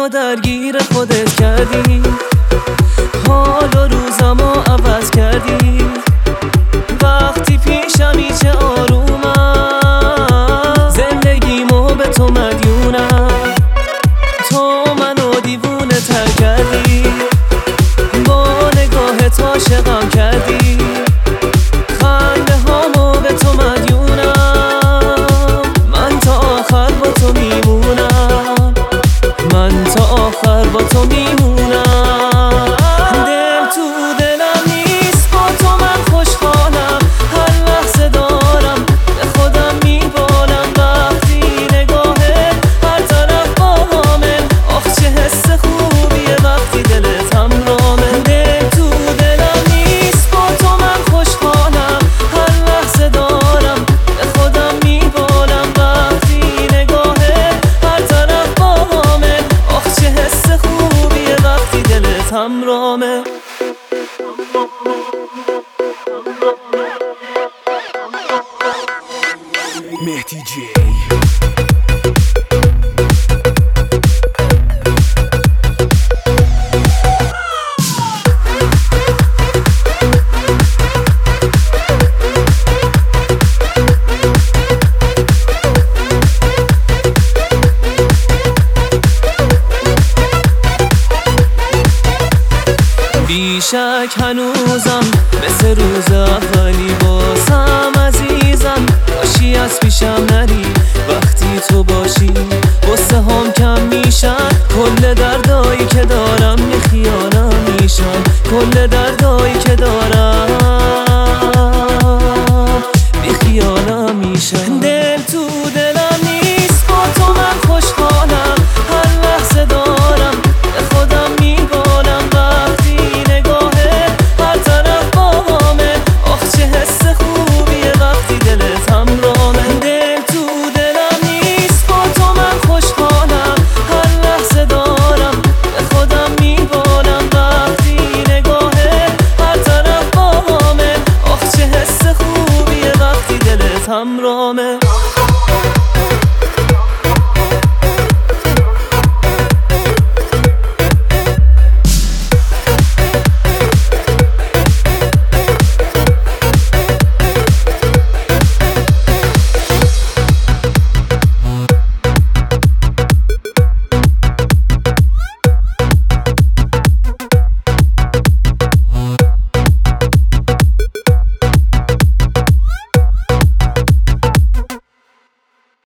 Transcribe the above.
منو درگیر خودت کردی، حال و روزمو عوض کردی. وقتی پیشمی چه آرومم، زندگیمو به تو مدیونم. تو منو دیوونه تر کردی، با نگاه تو عاشقم کردی. خنده هامو به تو مدیونم، من تا آخر با تو میمونم، من تا آخر با تو میمونم. دل تو دلم نیست، با تو من خوشحالم، هر لحظه دارم به خودم میبالم. وقتی نگاهت هر طرف باهامه، آخ چه حس خوبیه وقتی دلت همراهمه. دل تو دلم نیست، با تو من خوشحالم، هر لحظه دارم به خودم میبالم. وقتی نگاهت هر طرف باهامه، آخ چه حس خوبیه وقتی دلت همراهمه. مهدی جی بیشک هنوزم مثل روز اولی باسم عزیزم. باشی از پیشم نری، وقتی تو باشی غصه هام کم میشن. کل دردایی که دارم یه خیالم میشن، کل دردایی که دارم بی خیالم میشن. دل تو دلم نیست، با تو من خوشحالم، هر لحظه دارم به خودم میبالم. وقتی نگاهت هر طرف باهامه، آخ چه حس خوبیه وقتی دلت همراهمه. دل تو دلم نیست، با تو من خوشحالم، هر لحظه دارم به خودم میبالم. وقتی نگاهت هر طرف باهامه، آخ چه حس خوبیه وقتی دلت همراهمه.